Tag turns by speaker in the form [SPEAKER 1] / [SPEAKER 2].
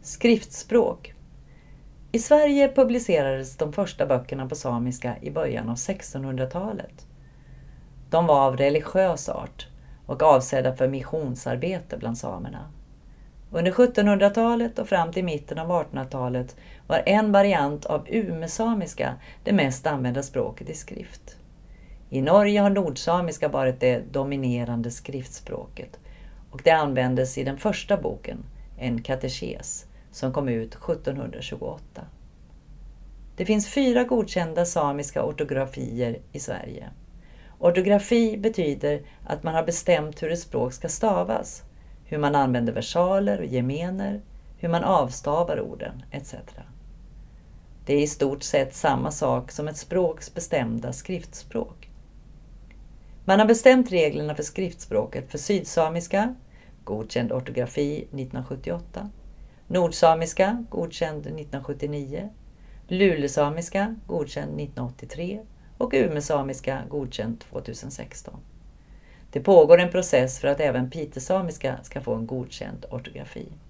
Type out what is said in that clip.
[SPEAKER 1] Skriftspråk. I Sverige publicerades de första böckerna på samiska i början av 1600-talet. De var av religiös art och avsedda för missionsarbete bland samerna. Under 1700-talet och fram till mitten av 1800-talet var en variant av umesamiska det mest använda språket i skrift. I Norge har nordsamiska varit det dominerande skriftspråket och det användes i den första boken, en katekes, som kom ut 1728. Det finns 4 godkända samiska ortografier i Sverige. Ortografi betyder att man har bestämt hur ett språk ska stavas, hur man använder versaler och gemener, hur man avstavar orden, etc. Det är i stort sett samma sak som ett språks bestämda skriftspråk. Man har bestämt reglerna för skriftspråket för sydsamiska, godkänd ortografi 1978, nordsamiska, godkänd 1979, lulesamiska, godkänd 1983 och umesamiska, godkänd 2016. Det pågår en process för att även pitesamiska ska få en godkänd ortografi.